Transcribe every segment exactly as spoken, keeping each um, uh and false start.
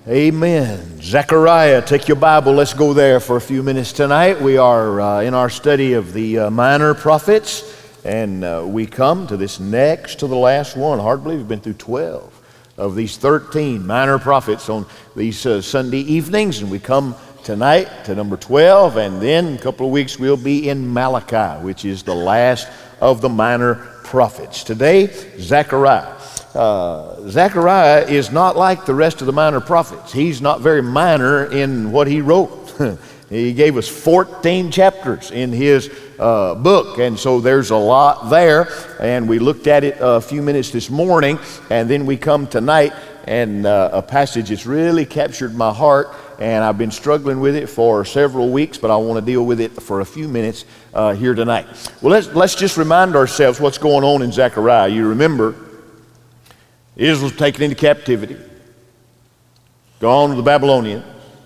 Amen. Zechariah, take your Bible. Let's go there for a few minutes tonight. We are uh, in our study of the uh, minor prophets, and uh, we come to this next to the last one. Hard to believe we've been through twelve of these thirteen minor prophets on these uh, Sunday evenings, and we come tonight to number twelve, and then in a couple of weeks we'll be in Malachi, which is the last of the minor prophets. Today, Zechariah. Uh, Zechariah is not like the rest of the minor prophets. He's not very minor in what he wrote. He gave us fourteen chapters in his uh, book, and so there's a lot there, and we looked at it a few minutes this morning, and then we come tonight, and uh, a passage that's really captured my heart, and I've been struggling with it for several weeks, but I want to deal with it for a few minutes uh, here tonight. Well, let's, let's just remind ourselves what's going on in Zechariah. You remember, Israel's taken into captivity, gone to the Babylonians.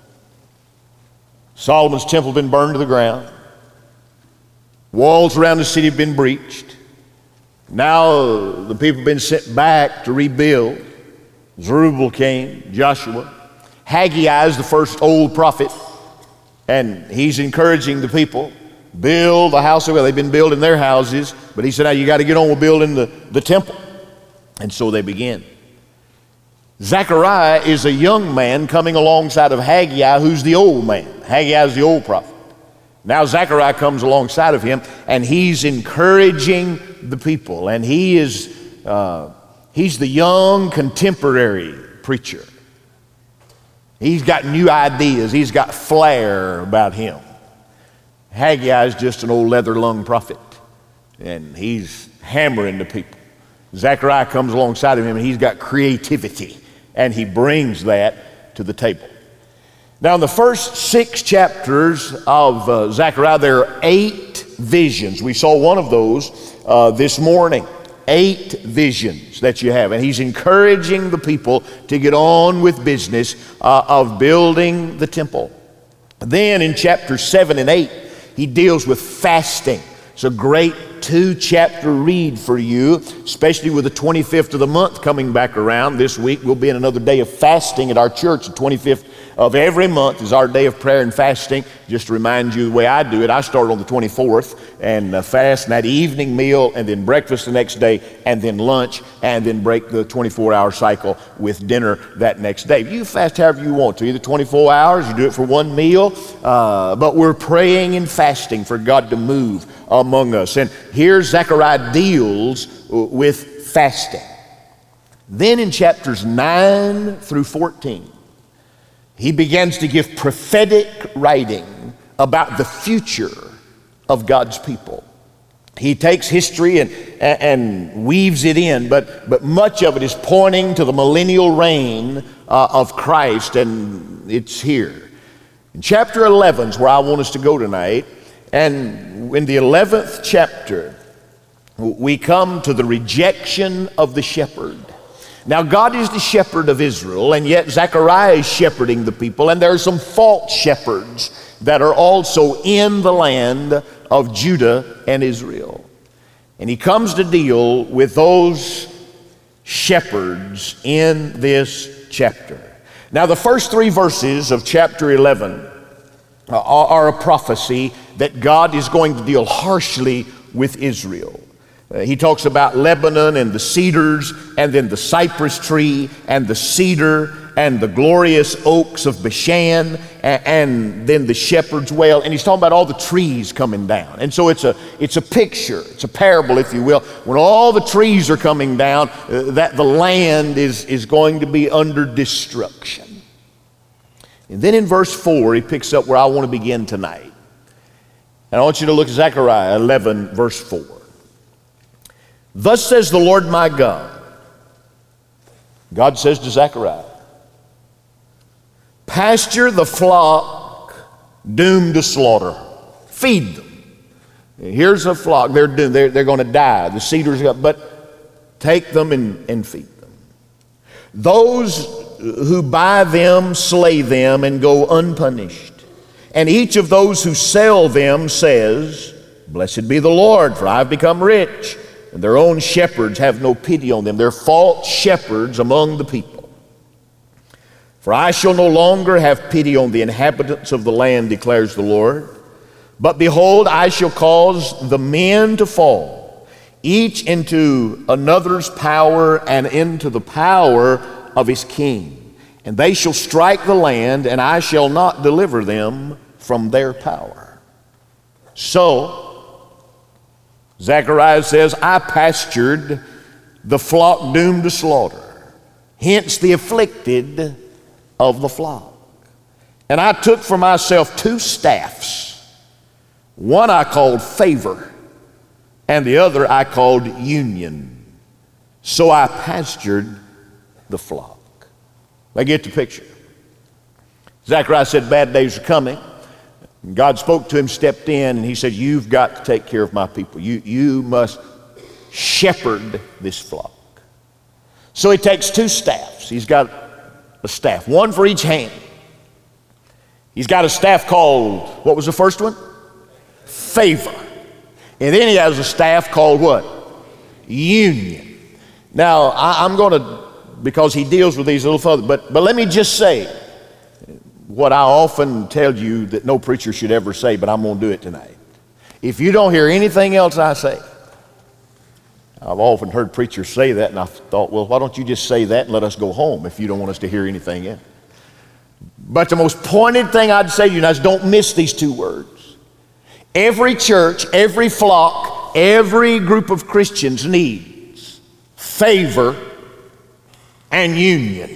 Solomon's temple been burned to the ground. Walls around the city have been breached. Now the people have been sent back to rebuild. Zerubbabel came, Joshua. Haggai is the first old prophet, and he's encouraging the people, build the house of God. They've been building their houses, but he said, now you got to get on with building the, the temple. And so they begin. Zechariah is a young man coming alongside of Haggai, who's the old man. Haggai is the old prophet. Now Zechariah comes alongside of him, and he's encouraging the people. And he is, uh, he's the young contemporary preacher. He's got new ideas. He's got flair about him. Haggai is just an old leather-lunged prophet, and he's hammering the people. Zechariah comes alongside of him, and he's got creativity, and he brings that to the table. Now, in the first six chapters of uh, Zechariah, there are eight visions. We saw one of those uh, this morning. Eight visions that you have, and he's encouraging the people to get on with business uh, of building the temple. Then in chapters seven and eight, he deals with fasting. It's a great two-chapter read for you, especially with the twenty-fifth of the month coming back around. This week we'll be in another day of fasting at our church. The twenty-fifth of every month is our day of prayer and fasting. Just to remind you the way I do it, I start on the twenty-fourth and uh, fast, and that evening meal, and then breakfast the next day, and then lunch, and then break the twenty-four hour cycle with dinner that next day. You fast however you want to, either twenty-four hours, you do it for one meal, uh, but we're praying and fasting for God to move among us. And here Zechariah deals with fasting. Then in chapters nine through fourteen, he begins to give prophetic writing about the future of God's people. He takes history and, and weaves it in, but, but much of it is pointing to the millennial reign uh, of Christ, and it's here. In chapter eleven is where I want us to go tonight, and in the eleventh chapter, we come to the rejection of the shepherd. Now, God is the shepherd of Israel, and yet Zechariah is shepherding the people, and there are some false shepherds that are also in the land of Judah and Israel. And he comes to deal with those shepherds in this chapter. Now, the first three verses of chapter eleven are, are a prophecy that God is going to deal harshly with Israel. Uh, he talks about Lebanon and the cedars, and then the cypress tree and the cedar and the glorious oaks of Bashan, and, and then the shepherd's well. And he's talking about all the trees coming down. And so it's a it's a picture, it's a parable, if you will. When all the trees are coming down, uh, that the land is, is going to be under destruction. And then in verse four, he picks up where I want to begin tonight. And I want you to look at Zechariah eleven, verse four. Thus says the Lord my God. God says to Zechariah, pasture the flock doomed to slaughter. Feed them. Here's a flock. They're doomed. They're, they're going to die. The cedars, but take them and, and feed them. Those who buy them slay them and go unpunished. And each of those who sell them says, blessed be the Lord, for I have become rich. And their own shepherds have no pity on them. They're false shepherds among the people. For I shall no longer have pity on the inhabitants of the land, declares the Lord. But behold, I shall cause the men to fall, each into another's power and into the power of his king. And they shall strike the land, and I shall not deliver them from their power. So, Zechariah says, I pastured the flock doomed to slaughter, hence the afflicted of the flock. And I took for myself two staffs. One I called favor, and the other I called union. So I pastured the flock. They get the picture. Zechariah said bad days are coming. God spoke to him, stepped in, and he said, you've got to take care of my people. You, you must shepherd this flock. So he takes two staffs. He's got a staff, one for each hand. He's got a staff called, what was the first one? Favor. And then he has a staff called what? Union. Now, I, I'm going to, because he deals with these a little further, but, but let me just say what I often tell you that no preacher should ever say, but I'm going to do it tonight. If you don't hear anything else I say, I've often heard preachers say that, and I thought, well, why don't you just say that and let us go home if you don't want us to hear anything else? But the most pointed thing I'd say to you now is don't miss these two words. Every church, every flock, every group of Christians needs favor and union.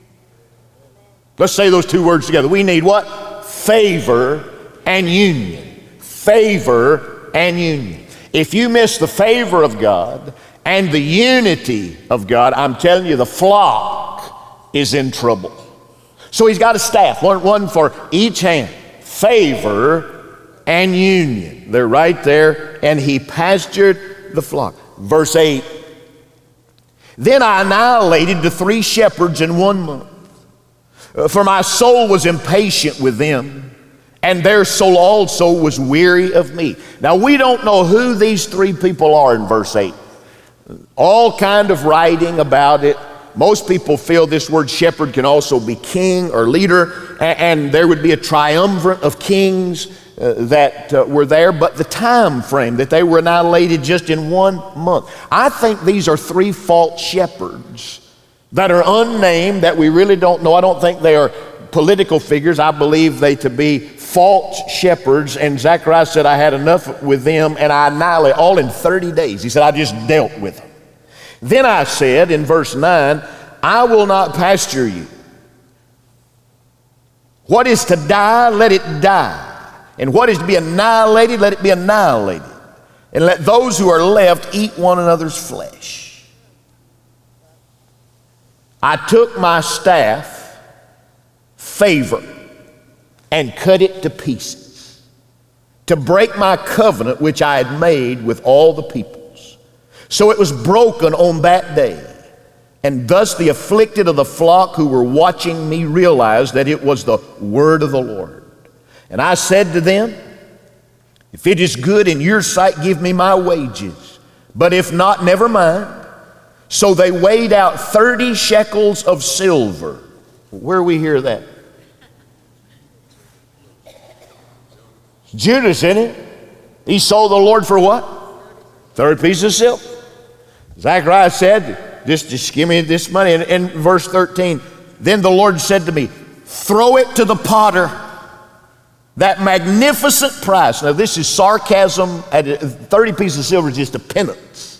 Let's say those two words together. We need what? Favor and union. Favor and union. If you miss the favor of God and the unity of God, I'm telling you, the flock is in trouble. So he's got a staff, one, one for each hand. Favor and union. They're right there. And he pastured the flock. Verse eight. Then I annihilated the three shepherds in one month. For my soul was impatient with them, and their soul also was weary of me. Now we don't know who these three people are in verse eight. All kind of writing about it. Most people feel this word shepherd can also be king or leader, and there would be a triumvirate of kings uh, that uh, were there, but the time frame that they were annihilated just in one month. I think these are three false shepherds that are unnamed, that we really don't know. I don't think they are political figures. I believe they to be false shepherds, and Zechariah said, I had enough with them, and I annihilated all in thirty days. He said, I just dealt with them. Then I said in verse nine, I will not pasture you. What is to die, let it die. And what is to be annihilated, let it be annihilated. And let those who are left eat one another's flesh. I took my staff, favor, and cut it to pieces, to break my covenant which I had made with all the peoples. So it was broken on that day. And thus the afflicted of the flock who were watching me realized that it was the word of the Lord. And I said to them, if it is good in your sight, give me my wages. But if not, never mind. So they weighed out thirty shekels of silver. Where we hear that? Judas, isn't it? He sold the Lord for what? thirty pieces of silver. Zechariah said, just, just give me this money. And in verse thirteen, then the Lord said to me, throw it to the potter. That magnificent price. Now this is sarcasm. At thirty pieces of silver is just a penance.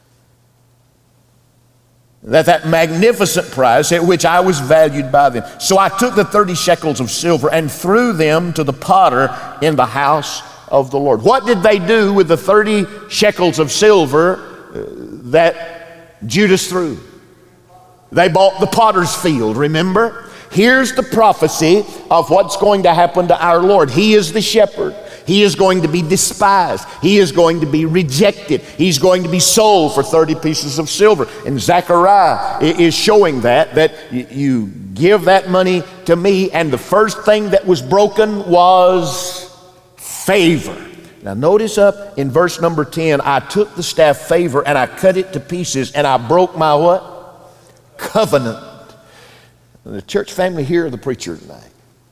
That that magnificent price at which I was valued by them. So I took the thirty shekels of silver and threw them to the potter in the house of the Lord. What did they do with the thirty shekels of silver uh, that Judas threw? They bought the potter's field, remember? Here's the prophecy of what's going to happen to our Lord. He is the shepherd. He is going to be despised. He is going to be rejected. He's going to be sold for thirty pieces of silver. And Zechariah is showing that, that you give that money to me, and the first thing that was broken was favor. Now notice up in verse number ten, I took the staff favor and I cut it to pieces and I broke my what? Covenant. The church family, hear the preacher tonight.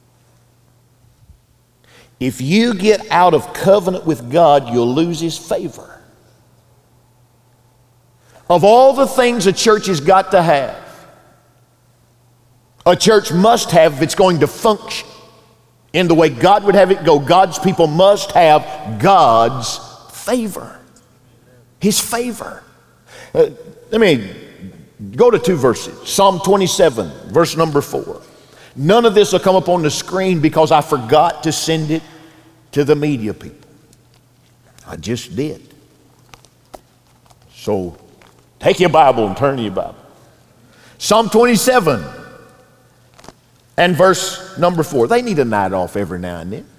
If you get out of covenant with God, you'll lose his favor. Of all the things a church has got to have, a church must have if it's going to function in the way God would have it go. God's people must have God's favor. His favor. Uh, let me go to two verses. Psalm twenty-seven, verse number four. None of this will come up on the screen because I forgot to send it to the media people. I just did. So take your Bible and turn to your Bible. Psalm twenty-seven and verse number four. They need a night off every now and then.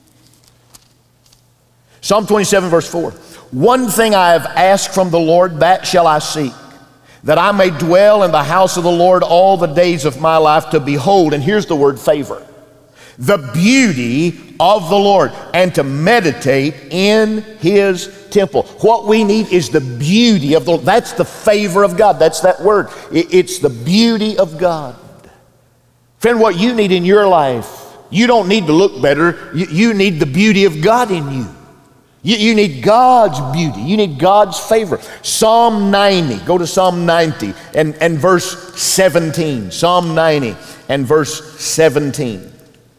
Psalm twenty-seven, verse four. One thing I have asked from the Lord, that shall I seek, that I may dwell in the house of the Lord all the days of my life, to behold, and here's the word favor, the beauty of the Lord, and to meditate in his temple. What we need is the beauty of the Lord. That's the favor of God. That's that word. It's the beauty of God. Friend, what you need in your life, you don't need to look better. You, you need the beauty of God in you. You, you need God's beauty. You need God's favor. Psalm ninety. Go to Psalm ninety and, and verse seventeen. Psalm ninety and verse seventeen.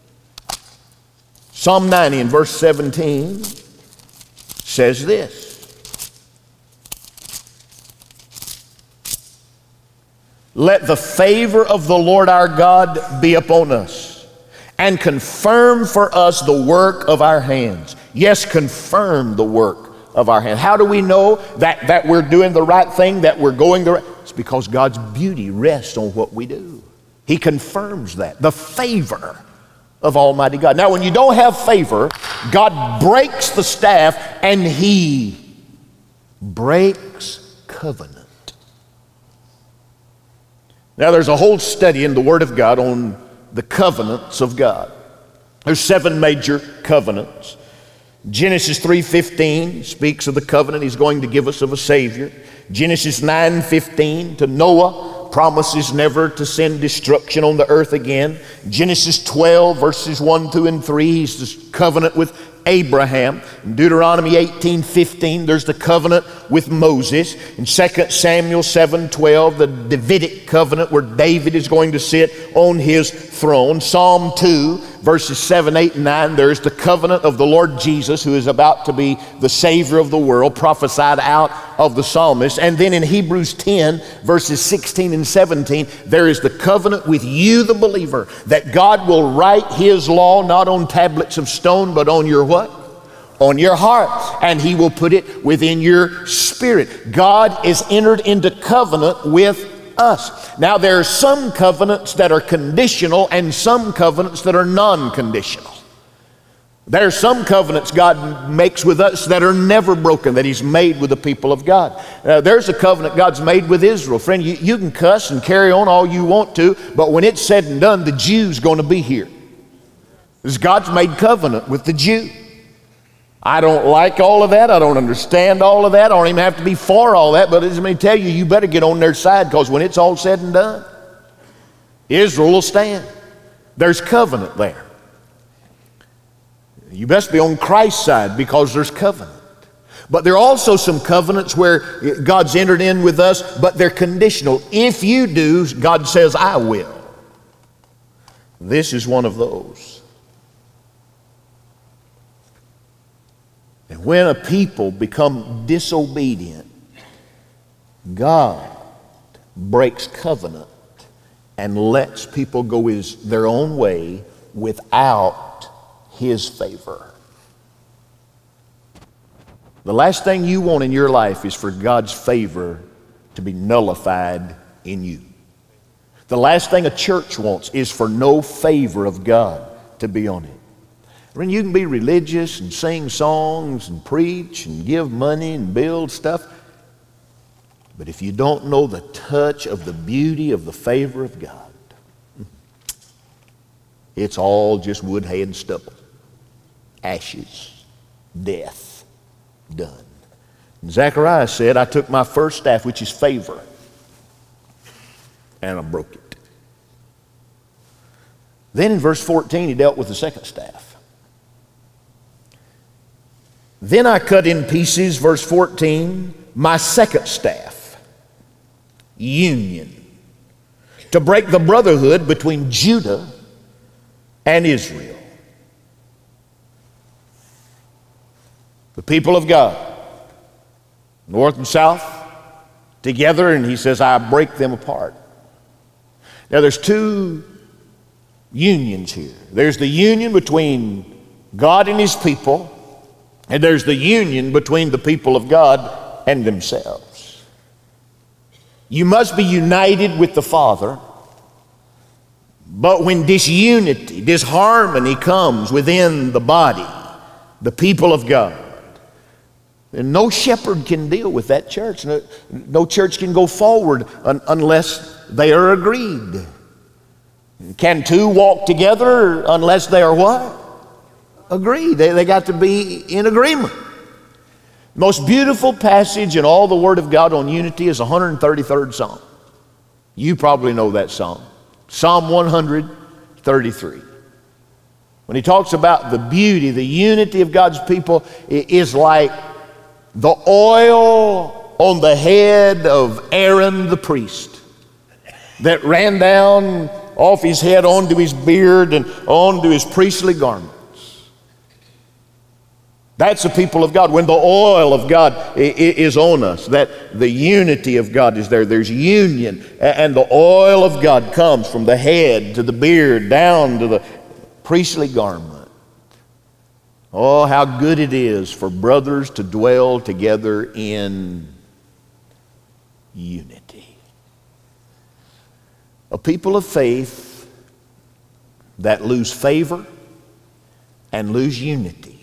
Psalm ninety and verse seventeen says this. Let the favor of the Lord our God be upon us, and confirm for us the work of our hands. Yes, confirm the work of our hands. How do we know that, that we're doing the right thing, that we're going the right? It's because God's beauty rests on what we do. He confirms that. The favor of Almighty God. Now, when you don't have favor, God breaks the staff and he breaks covenant. Now, there's a whole study in the Word of God on the covenants of God. There's seven major covenants. Genesis three fifteen speaks of the covenant he's going to give us of a Savior. Genesis nine fifteen to Noah promises never to send destruction on the earth again. Genesis twelve verses one, two, and three, he's the covenant with Abraham. In Deuteronomy eighteen fifteen, there's the covenant with Moses. In Second Samuel seven twelve, the Davidic covenant where David is going to sit on his throne. Psalm two verses seven, eight, and nine, there's the covenant of the Lord Jesus, who is about to be the Savior of the world, prophesied out of the psalmist. And then in Hebrews ten verses sixteen and seventeen, there is the covenant with you, the believer, that God will write his law not on tablets of stone, but on your what? On your heart. And he will put it within your spirit. God is entered into covenant with us. Now, there are some covenants that are conditional and some covenants that are non-conditional. There are some covenants God makes with us that are never broken, that he's made with the people of God. Uh, there's a covenant God's made with Israel. Friend, you, you can cuss and carry on all you want to, but when it's said and done, the Jew's going to be here. Because God's made covenant with the Jew. I don't like all of that. I don't understand all of that. I don't even have to be for all that. But let me tell you, you better get on their side, because when it's all said and done, Israel will stand. There's covenant there. You best be on Christ's side because there's covenant. But there are also some covenants where God's entered in with us, but they're conditional. If you do, God says, I will. This is one of those. And when a people become disobedient, God breaks covenant and lets people go his, their own way without his favor. The last thing you want in your life is for God's favor to be nullified in you. The last thing a church wants is for no favor of God to be on it. I mean, you can be religious and sing songs and preach and give money and build stuff, but if you don't know the touch of the beauty of the favor of God, it's all just wood, hay, and stubble. Ashes, death, done. And Zechariah said, I took my first staff, which is favor, and I broke it. Then in verse fourteen, he dealt with the second staff. Then I cut in pieces, verse fourteen, my second staff, union, to break the brotherhood between Judah and Israel. The people of God, north and south, together, and he says, I break them apart. Now there's two unions here. There's the union between God and his people, and there's the union between the people of God and themselves. You must be united with the Father, but when disunity, disharmony comes within the body, the people of God, and no shepherd can deal with that church. No, no church can go forward un, unless they are agreed. Can two walk together unless they are what? Agreed. They, they got to be in agreement. Most beautiful passage in all the Word of God on unity is the one hundred thirty-third Psalm. You probably know that Psalm. Psalm one hundred thirty-three. When he talks about the beauty, the unity of God's people is like the oil on the head of Aaron the priest that ran down off his head onto his beard and onto his priestly garments. That's the people of God. When the oil of God is on us, that the unity of God is there. There's union, and the oil of God comes from the head to the beard down to the priestly garment. Oh, how good it is for brothers to dwell together in unity. A people of faith that lose favor and lose unity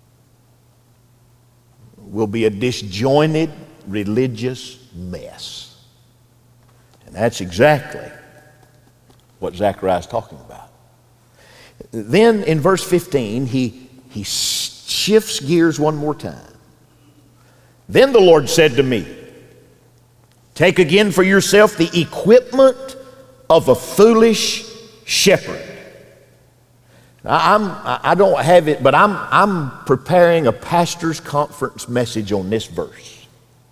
will be a disjointed religious mess. And that's exactly what Zechariah is talking about. Then in verse fifteen, he He shifts gears one more time. Then the Lord said to me, take again for yourself the equipment of a foolish shepherd. Now, I'm, I don't have it, but I'm, I'm preparing a pastor's conference message on this verse.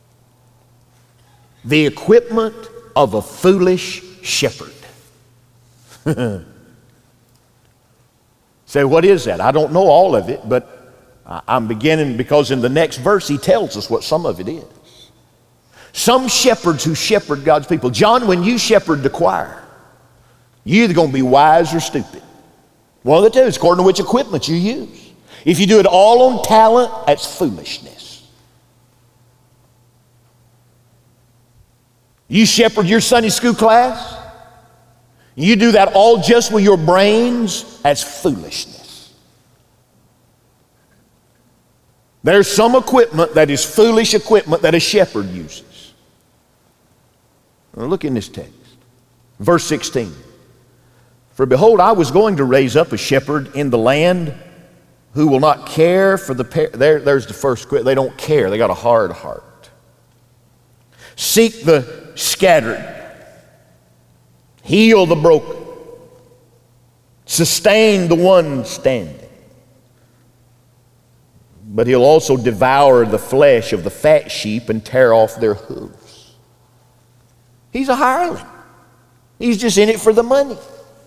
The equipment of a foolish shepherd. Say, what is that? I don't know all of it, but I'm beginning because in the next verse he tells us what some of it is. Some shepherds who shepherd God's people. John, when you shepherd the choir, you're either going to be wise or stupid. One of the two, it's according to which equipment you use. If you do it all on talent, that's foolishness. You shepherd your Sunday school class, you do that all just with your brains, that's foolishness. There's some equipment that is foolish equipment that a shepherd uses. Now look in this text. Verse sixteen. For behold, I was going to raise up a shepherd in the land who will not care for the... Par- there, there's the first quit. They don't care. They got a hard heart. Seek the scattered. Heal the broken. Sustain the one standing. But he'll also devour the flesh of the fat sheep and tear off their hooves. He's a hireling. He's just in it for the money.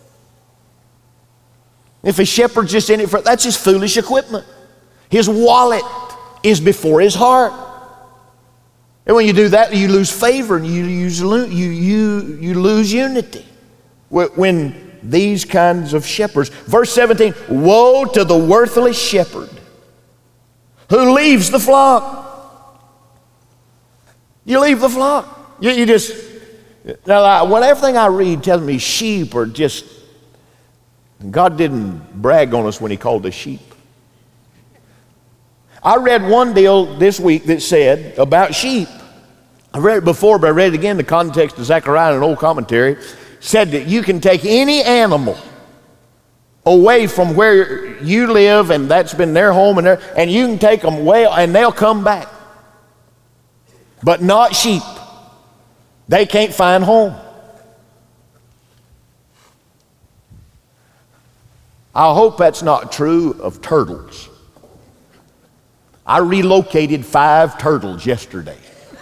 If a shepherd's just in it for, that's his foolish equipment. His wallet is before his heart. And when you do that, you lose favor and you, use, you, you, you lose unity. When these kinds of shepherds, verse seventeen, woe to the worthless shepherd who leaves the flock. You leave the flock. You, you just, now when everything I read tells me sheep are just, God didn't brag on us when he called us sheep. I read one deal this week that said about sheep. I read it before, but I read it again in the context of Zechariah in an old commentary. Said that you can take any animal away from where you live, and that's been their home, and, their, and you can take them away, and they'll come back. But not sheep. They can't find home. I hope that's not true of turtles. I relocated five turtles yesterday.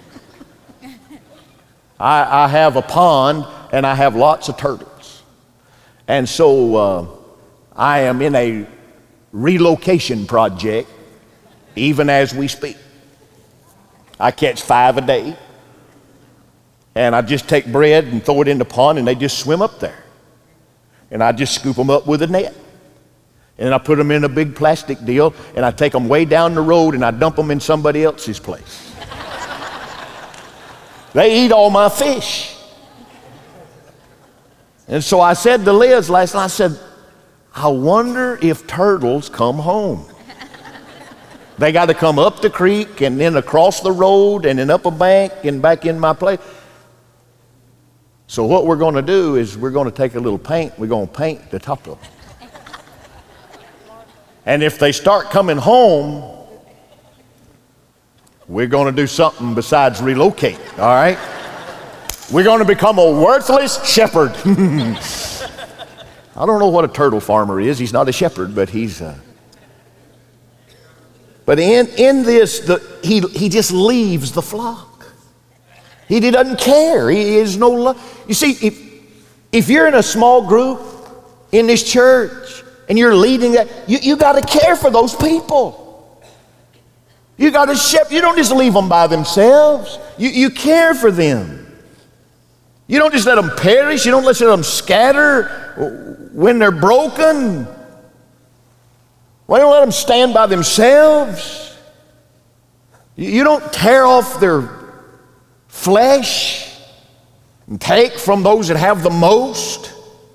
I, I have a pond and I have lots of turtles. And so uh, I am in a relocation project even as we speak. I catch five a day. And I just take bread and throw it in the pond and they just swim up there. And I just scoop them up with a net. And I put them in a big plastic deal and I take them way down the road and I dump them in somebody else's place. They eat all my fish. And so I said to Liz last night, I said, I wonder if turtles come home. They got to come up the creek and then across the road and then up a bank and back in my place. So what we're going to do is we're going to take a little paint. We're going to paint the top of them. And if they start coming home, we're going to do something besides relocate, all right? We're going to become a worthless shepherd. I don't know what a turtle farmer is. He's not a shepherd, but he's a... But in, in this, the, he, he just leaves the flock. He, he doesn't care. He is no love. You see, if, if you're in a small group in this church and you're leading that, you, you got to care for those people. You got to shepherd. You don't just leave them by themselves. You, you care for them. You don't just let them perish. You don't let them scatter when they're broken. Why don't let them stand by themselves? You don't tear off their flesh and take from those that have the most.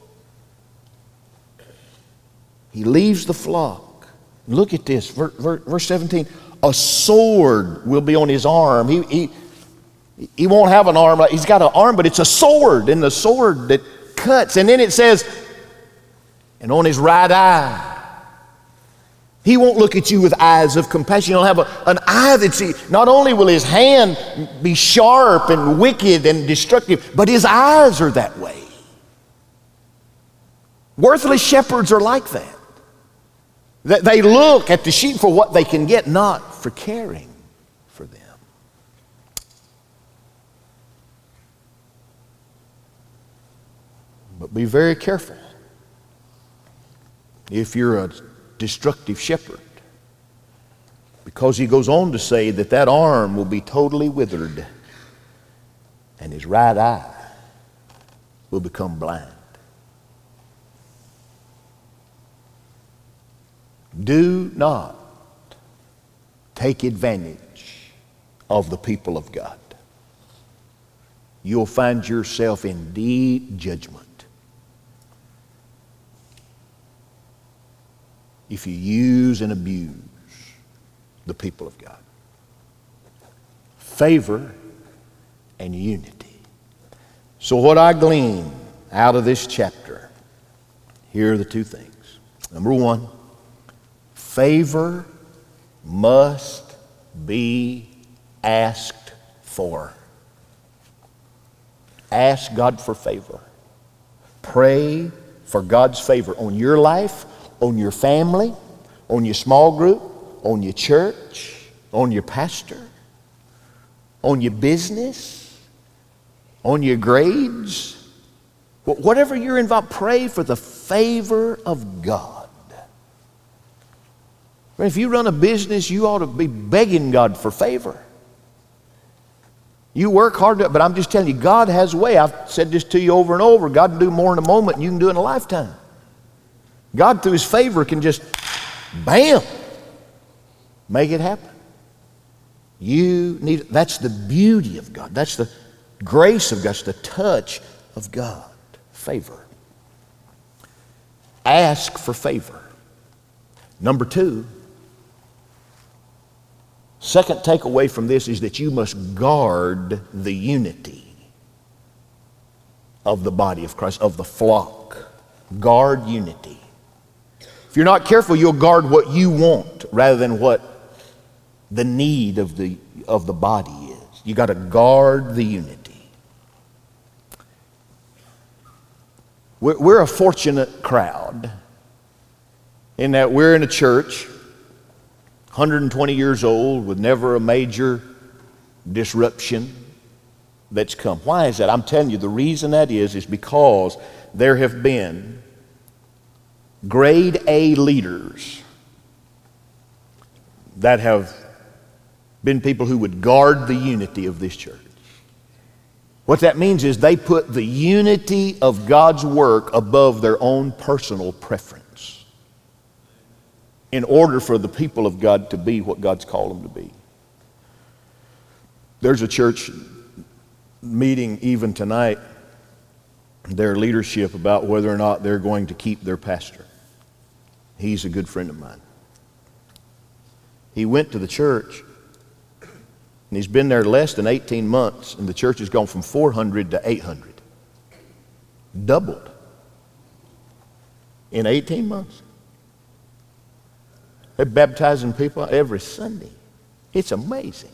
He leaves the flock. Look at this, verse seventeen. A sword will be on his arm. He, he, he won't have an arm. He's got an arm, but it's a sword, and the sword that cuts. And then it says, and on his right eye. He won't look at you with eyes of compassion. He'll have a, an eye that's, not only will his hand be sharp and wicked and destructive, but his eyes are that way. Worthless shepherds are like that. They look at the sheep for what they can get, not for caring for them. But be very careful if you're a destructive shepherd, because he goes on to say that that arm will be totally withered and his right eye will become blind. Do not take advantage of the people of God. You'll find yourself in deep judgment if you use and abuse the people of God. Favor and unity. So what I glean out of this chapter, here are the two things. Number one, favor must be asked for. Ask God for favor. Pray for God's favor on your life, on your family, on your small group, on your church, on your pastor, on your business, on your grades. Whatever you're involved, pray for the favor of God. If you run a business, you ought to be begging God for favor. You work hard, to, but I'm just telling you, God has a way. I've said this to you over and over. God can do more in a moment than you can do in a lifetime. God, through his favor, can just, bam, make it happen. You need, that's the beauty of God. That's the grace of God. That's the touch of God. Favor. Ask for favor. Number two, second takeaway from this is that you must guard the unity of the body of Christ, of the flock. Guard unity. If you're not careful, you'll guard what you want rather than what the need of the, of the body is. You got to guard the unity. We're, we're a fortunate crowd in that we're in a church, one hundred twenty years old, with never a major disruption that's come. Why is that? I'm telling you, the reason that is, is because there have been grade A leaders that have been people who would guard the unity of this church. What that means is they put the unity of God's work above their own personal preference in order for the people of God to be what God's called them to be. There's a church meeting even tonight, their leadership, about whether or not they're going to keep their pastor. He's a good friend of mine. He went to the church, and he's been there less than eighteen months, and the church has gone from four hundred to eight hundred. Doubled in eighteen months. They're baptizing people every Sunday. It's amazing.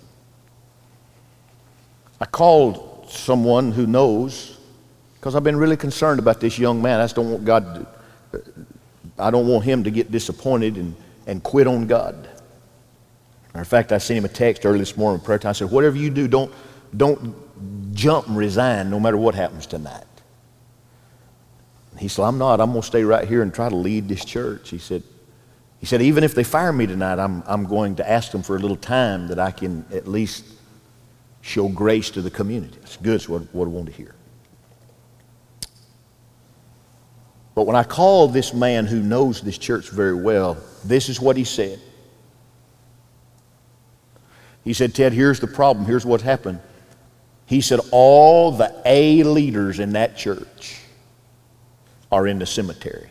I called someone who knows, because I've been really concerned about this young man. I just don't want God to, I don't want him to get disappointed and, and quit on God. Matter of fact, I sent him a text early this morning in prayer time. I said, whatever you do, don't, don't jump and resign no matter what happens tonight. And he said, I'm not. I'm going to stay right here and try to lead this church. He said, he said, even if they fire me tonight, I'm, I'm going to ask them for a little time that I can at least show grace to the community. That's good. It's what, what I want to hear. But when I called this man who knows this church very well, this is what he said. He said, Ted, here's the problem. Here's what happened. He said, all the A leaders in that church are in the cemetery.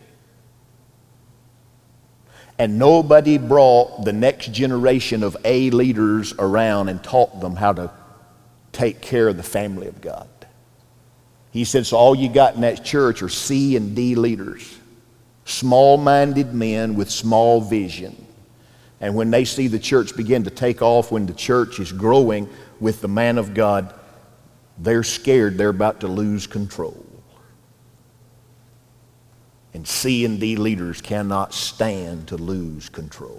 And nobody brought the next generation of A leaders around and taught them how to take care of the family of God. He said, so all you got in that church are C and D leaders, small-minded men with small vision. And when they see the church begin to take off, when the church is growing with the man of God, they're scared they're about to lose control. And C and D leaders cannot stand to lose control.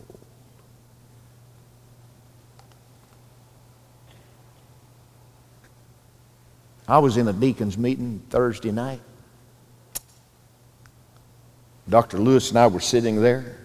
I was in a deacon's meeting Thursday night. Doctor Lewis and I were sitting there.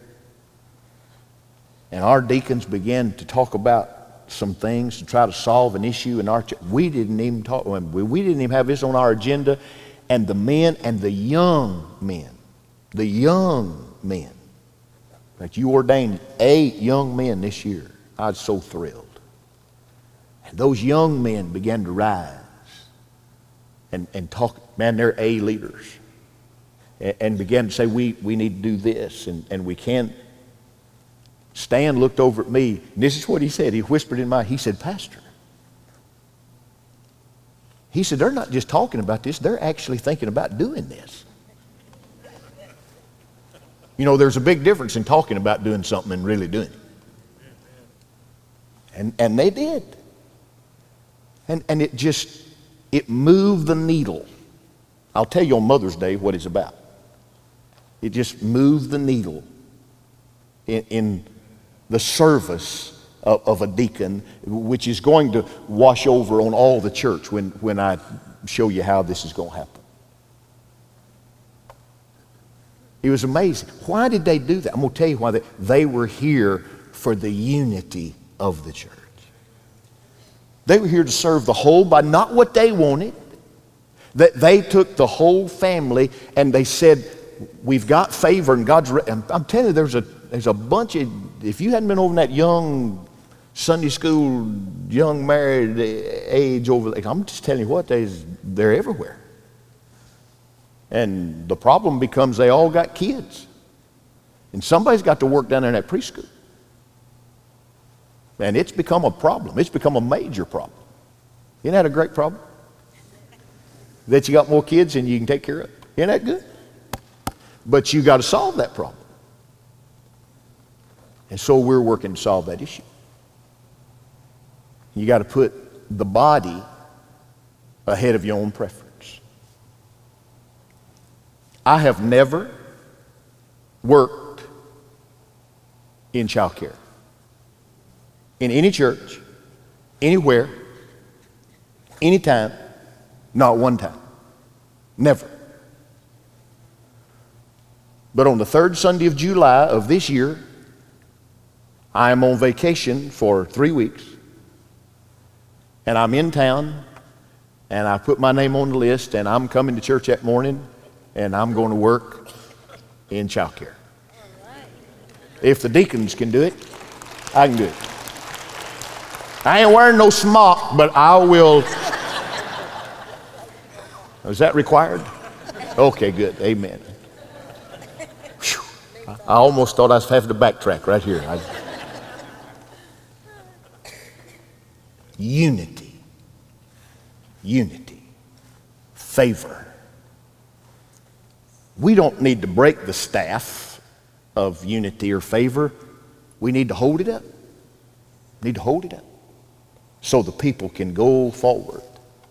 And our deacons began to talk about some things to try to solve an issue in our church. We didn't even talk, we didn't even have this on our agenda. And the men and the young men, the young men, in fact, you ordained eight young men this year. I was so thrilled. And those young men began to rise and, and talk, man, they're A leaders. And, and began to say, we, we need to do this, and, and we can't. Stan looked over at me, and this is what he said. He whispered in my, he said, Pastor, he said, they're not just talking about this, they're actually thinking about doing this. You know, there's a big difference in talking about doing something and really doing it. And, and they did. And, and it just, it moved the needle. I'll tell you on Mother's Day what it's about. It just moved the needle in, in the service of, of a deacon, which is going to wash over on all the church when, when I show you how this is going to happen. It was amazing. Why did they do that? I'm going to tell you why. They, they were here for the unity of the church. They were here to serve the whole body, not what they wanted. That they took the whole family and they said, we've got favor and God's, re-. I'm telling you, there's a, there's a bunch of, if you hadn't been over in that young Sunday school, young married age over there, I'm just telling you what, they're everywhere. And the problem becomes they all got kids. And somebody's got to work down there in that preschool. And it's become a problem. It's become a major problem. Isn't that a great problem? That you got more kids and you can take care of. Isn't that good? But you got to solve that problem. And so we're working to solve that issue. You got to put the body ahead of your own preference. I have never worked in child care. In any church, anywhere, anytime, not one time. Never. But on the third Sunday of July of this year, I am on vacation for three weeks. And I'm in town, and I put my name on the list, and I'm coming to church that morning, and I'm going to work in child care. If the deacons can do it, I can do it. I ain't wearing no smock, but I will. Is that required? Okay, good. Amen. Whew. I almost thought I was having to backtrack right here. I... Unity. Unity. Favor. We don't need to break the staff of unity or favor. We need to hold it up. Need to hold it up so the people can go forward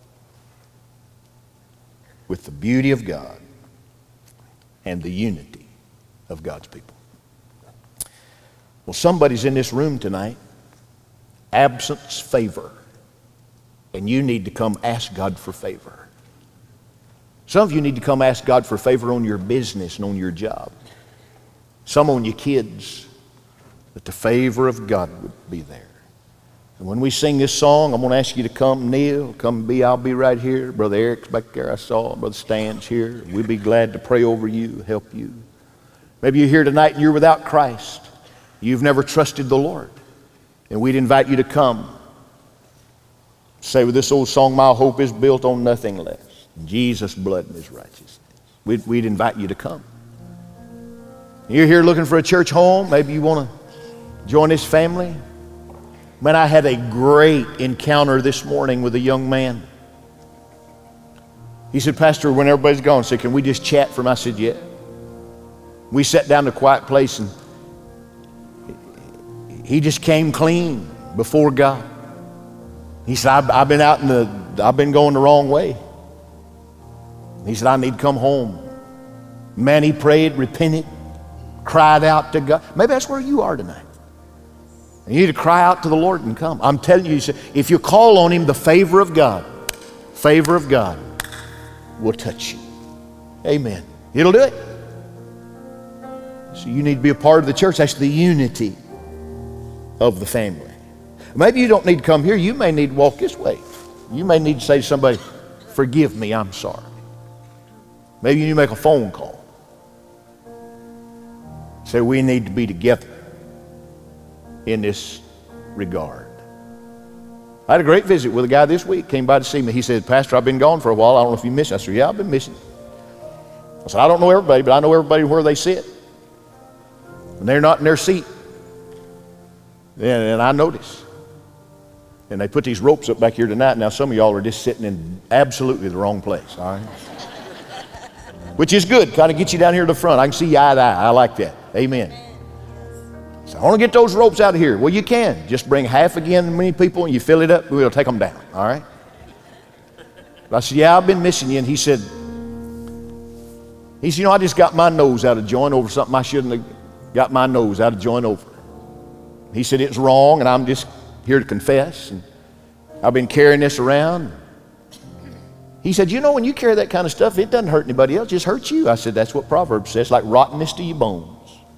with the beauty of God and the unity of God's people. Well, somebody's in this room tonight, absence favor, and you need to come ask God for favor. Some of you need to come ask God for favor on your business and on your job. Some on your kids, that the favor of God would be there. And when we sing this song, I'm going to ask you to come kneel, come be, I'll be right here. Brother Eric's back there, I saw. Brother Stan's here. We'll be glad to pray over you, help you. Maybe you're here tonight and you're without Christ. You've never trusted the Lord. And we'd invite you to come. Say with this old song, my hope is built on nothing less than Jesus' blood and his righteousness. We'd, we'd invite you to come. You're here looking for a church home. Maybe you want to join this family. Man, I had a great encounter this morning with a young man. He said, Pastor, when everybody's gone, I said, can we just chat for him? I said, yeah. We sat down in a quiet place and he just came clean before God. He said, I've, I've been out in the, I've been going the wrong way. He said, I need to come home. Man, he prayed, repented, cried out to God. Maybe that's where you are tonight. You need to cry out to the Lord and come. I'm telling you, if you call on him, the favor of God, favor of God will touch you. Amen. It'll do it. So you need to be a part of the church. That's the unity of the family. Maybe you don't need to come here. You may need to walk this way. You may need to say to somebody, forgive me, I'm sorry. Maybe you need to make a phone call. Say, we need to be together in this regard. I had a great visit with a guy this week, came by to see me. He said, Pastor, I've been gone for a while. I don't know if you missed it. I said, yeah, I've been missing. I said, I don't know everybody, but I know everybody where they sit. And they're not in their seat. And, and I notice. And they put these ropes up back here tonight. Now some of y'all are just sitting in absolutely the wrong place, all right? Which is good, kind of get you down here to the front. I can see you eye to eye. I like that. Amen. So I want to get those ropes out of here. Well, you can. Just bring half again, many people, and you fill it up, we'll take them down, all right? But I said, yeah, I've been missing you. And he said, he said, you know, I just got my nose out of joint over something I shouldn't have got my nose out of joint over. He said, it's wrong, and I'm just here to confess. And I've been carrying this around. He said, you know, when you carry that kind of stuff, it doesn't hurt anybody else, it just hurts you. I said, that's what Proverbs says, like rottenness to your bones.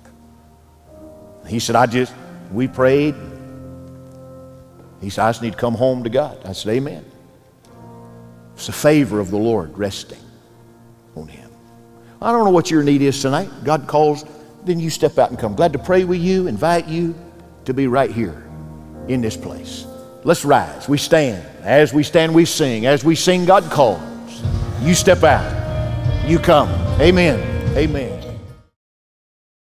He said, I just, we prayed. He said, I just need to come home to God. I said, amen. It's the favor of the Lord resting on him. I don't know what your need is tonight. God calls, then you step out and come. Glad to pray with you, invite you to be right here in this place. Let's rise. We stand. As we stand, we sing. As we sing, God calls. You step out. You come. Amen. Amen.